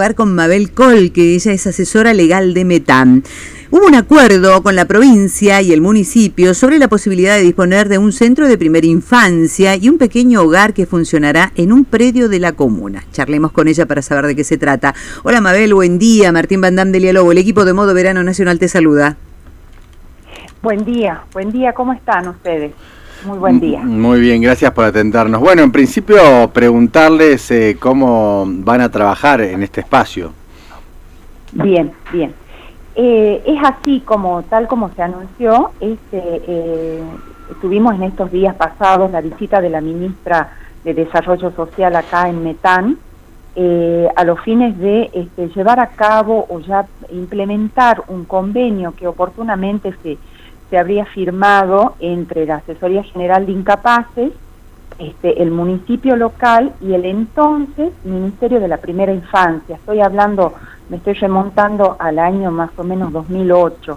Hogar con Mabel Col, que ella es asesora legal de Metán. Hubo un acuerdo con la provincia y el municipio sobre la posibilidad de disponer de un centro de primera infancia y un pequeño hogar que funcionará en un predio de la comuna. Charlemos con ella para saber de qué se trata. Hola Mabel, buen día. Martín Van Dam de Elia Lobo, el equipo de Modo Verano Nacional te saluda. Buen día, ¿cómo están ustedes? Muy buen día. Muy bien, gracias por atendernos. Bueno, en principio preguntarles cómo van a trabajar en este espacio. Bien. Es así tal como se anunció. Tuvimos en estos días pasados la visita de la ministra de Desarrollo Social acá en Metán, a los fines de llevar a cabo o ya implementar un convenio que oportunamente se habría firmado entre la Asesoría General de Incapaces, el municipio local y el entonces Ministerio de la Primera Infancia. Me estoy remontando al año más o menos 2008.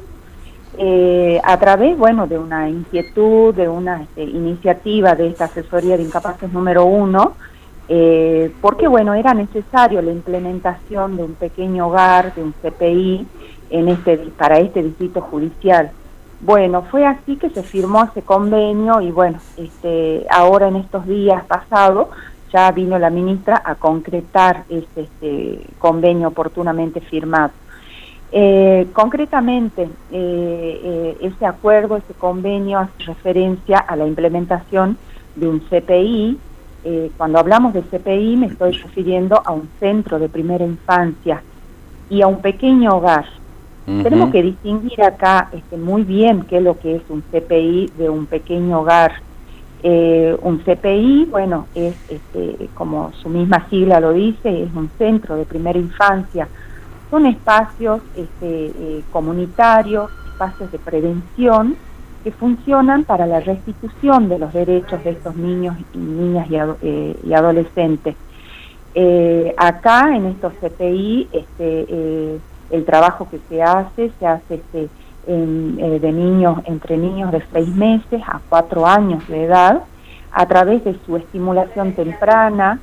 A través, de una inquietud, de una iniciativa de esta Asesoría de Incapaces número 1, porque era necesario la implementación de un pequeño hogar, de un CPI, para este distrito judicial. Fue así que se firmó ese convenio y ahora en estos días pasados ya vino la ministra a concretar este convenio oportunamente firmado. Concretamente, ese acuerdo, ese convenio hace referencia a la implementación de un CPI. Cuando hablamos de CPI me estoy refiriendo a un centro de primera infancia y a un pequeño hogar. Tenemos que distinguir acá muy bien qué es lo que es un CPI de un pequeño hogar. Un CPI, es como su misma sigla lo dice, es un centro de primera infancia. Son espacios comunitarios, espacios de prevención que funcionan para la restitución de los derechos de estos niños y niñas y adolescentes. Acá en estos CPI, el trabajo que se hace de niños, entre niños de 6 meses a 4 años de edad, a través de su estimulación temprana.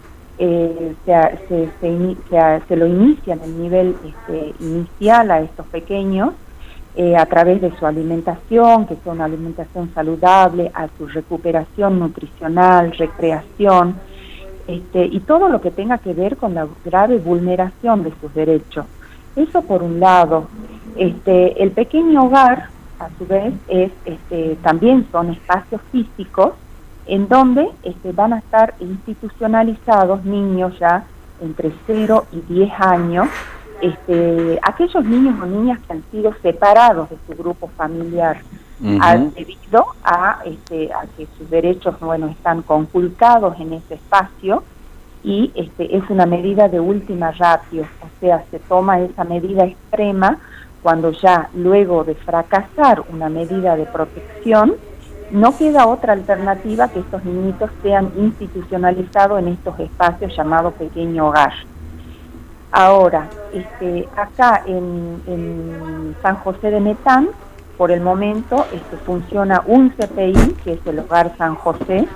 Se lo inicia en el nivel inicial a estos pequeños, a través de su alimentación, que sea una alimentación saludable, a su recuperación nutricional, recreación, y todo lo que tenga que ver con la grave vulneración de sus derechos. Eso por un lado. El pequeño hogar, a su vez, también son espacios físicos en donde van a estar institucionalizados niños ya entre 0 y 10 años, aquellos niños o niñas que han sido separados de su grupo familiar, debido a que sus derechos están conculcados en ese espacio. Y es una medida de última ratio, o sea, se toma esa medida extrema cuando ya luego de fracasar una medida de protección, no queda otra alternativa que estos niñitos sean institucionalizados en estos espacios llamados pequeño hogar. Ahora, acá en San José de Metán, por el momento funciona un CPI, que es el Hogar San José,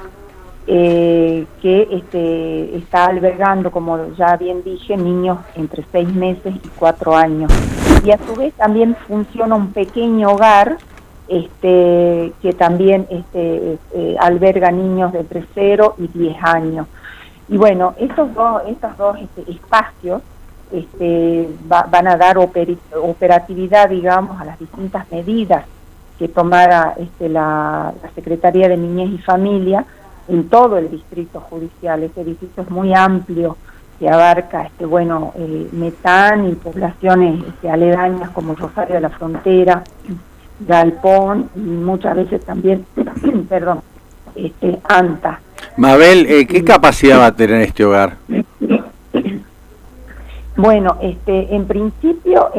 que está albergando, como ya bien dije, niños entre 6 meses y 4 años. Y a su vez también funciona un pequeño hogar que también alberga niños de entre 0 y 10 años. Y estos dos espacios van a dar operatividad, digamos, a las distintas medidas que tomara la Secretaría de Niñez y Familia en todo el distrito judicial. Este distrito es muy amplio, que abarca Metán y poblaciones aledañas como Rosario de la Frontera, Galpón y muchas veces también Anta. Mabel, ¿qué capacidad va a tener este hogar? En principio,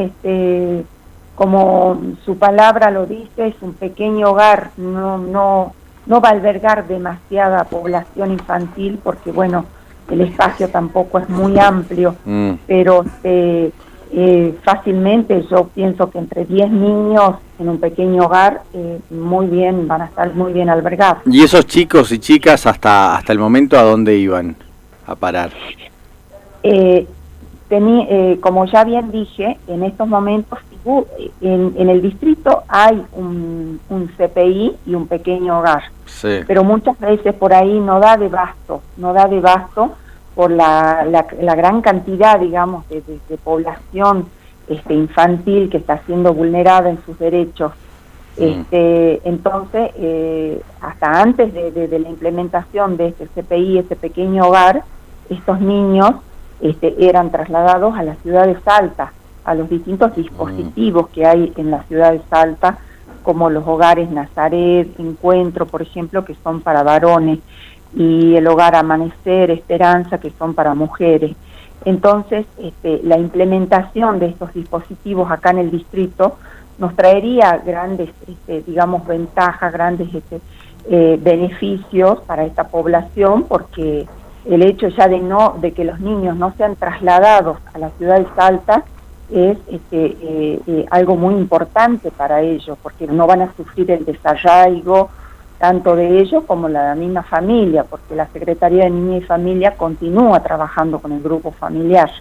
como su palabra lo dice, es un pequeño hogar, no va a albergar demasiada población infantil porque, el espacio tampoco es muy amplio, pero fácilmente yo pienso que entre 10 niños en un pequeño hogar van a estar muy bien albergados. ¿Y esos chicos y chicas hasta el momento a dónde iban a parar? como ya bien dije, en estos momentos en el distrito hay un CPI y un pequeño hogar, sí, pero muchas veces por ahí no da de basto por la gran cantidad, digamos, de población infantil que está siendo vulnerada en sus derechos. Entonces, hasta antes de la implementación de este CPI, este pequeño hogar, estos niños eran trasladados a la ciudad de Salta, a los distintos dispositivos que hay en la ciudad de Salta, como los hogares Nazaret, Encuentro, por ejemplo, que son para varones, y el hogar Amanecer, Esperanza, que son para mujeres. Entonces, la implementación de estos dispositivos acá en el distrito nos traería grandes, digamos, ventajas, grandes beneficios para esta población, porque el hecho ya de que los niños no sean trasladados a la ciudad de Salta es algo muy importante para ellos, porque no van a sufrir el desarraigo tanto de ellos como la misma familia, porque la Secretaría de Niñez y Familia continúa trabajando con el grupo familiar.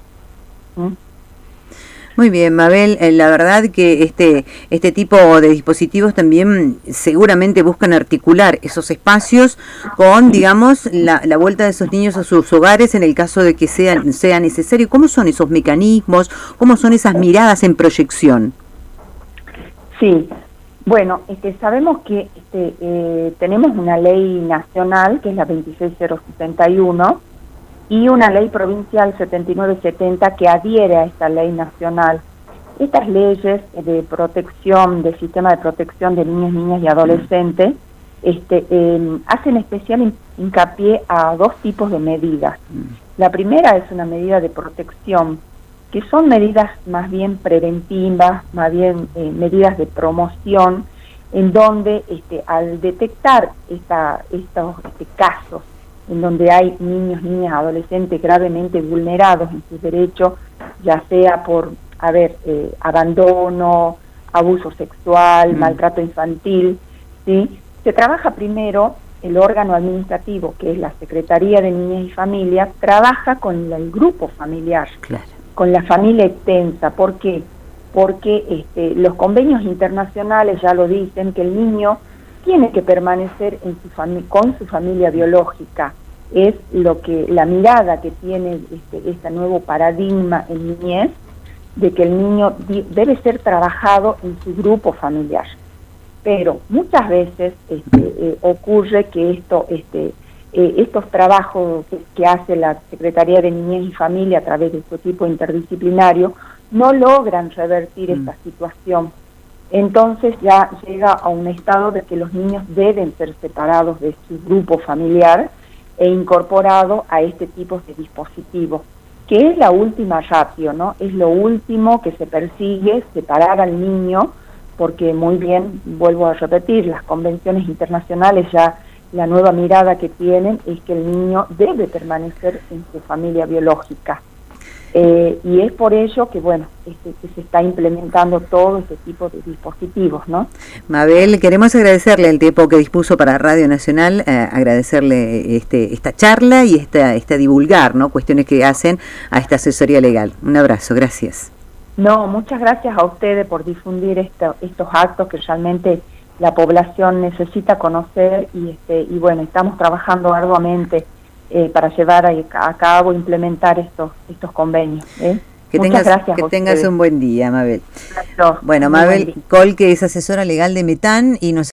Muy bien, Mabel, la verdad que este tipo de dispositivos también seguramente buscan articular esos espacios con, digamos, la vuelta de esos niños a sus hogares en el caso de que sea necesario. ¿Cómo son esos mecanismos? ¿Cómo son esas miradas en proyección? Sí, bueno, sabemos que tenemos una ley nacional, que es la 26071, y una ley provincial 7970 que adhiere a esta ley nacional. Estas leyes de protección, del sistema de protección de niños, niñas y adolescentes, hacen especial hincapié a dos tipos de medidas. La primera es una medida de protección, que son medidas más bien preventivas, más bien medidas de promoción, en donde al detectar estos casos, en donde hay niños, niñas, adolescentes gravemente vulnerados en sus derechos, ya sea por abandono, abuso sexual, maltrato infantil, ¿sí? Se trabaja primero, el órgano administrativo, que es la Secretaría de Niñez y Familia, trabaja con el grupo familiar, claro, con la familia extensa. ¿Por qué? Porque los convenios internacionales ya lo dicen, que el niño tiene que permanecer con su familia biológica. Es la mirada que tiene este nuevo paradigma en niñez, de que el niño debe ser trabajado en su grupo familiar. Pero muchas veces ocurre que estos trabajos que hace la Secretaría de Niñez y Familia a través de este equipo interdisciplinario no logran revertir esta situación. Entonces ya llega a un estado de que los niños deben ser separados de su grupo familiar e incorporados a este tipo de dispositivos, que es la última ratio, ¿no? Es lo último que se persigue, separar al niño, porque muy bien, vuelvo a repetir, las convenciones internacionales ya la nueva mirada que tienen es que el niño debe permanecer en su familia biológica. Y es por ello que, bueno, que se está implementando todo este tipo de dispositivos, ¿no? Mabel, queremos agradecerle el tiempo que dispuso para Radio Nacional, agradecerle esta charla y esta divulgar, ¿no?, cuestiones que hacen a esta asesoría legal. Un abrazo, gracias. No, muchas gracias a ustedes por difundir estos actos que realmente la población necesita conocer y bueno, estamos trabajando arduamente para llevar a cabo, implementar estos convenios. Muchas gracias. Que tengas un buen día, Mabel. Gracias. Bueno, Mabel Col, que es asesora legal de Metán, y nos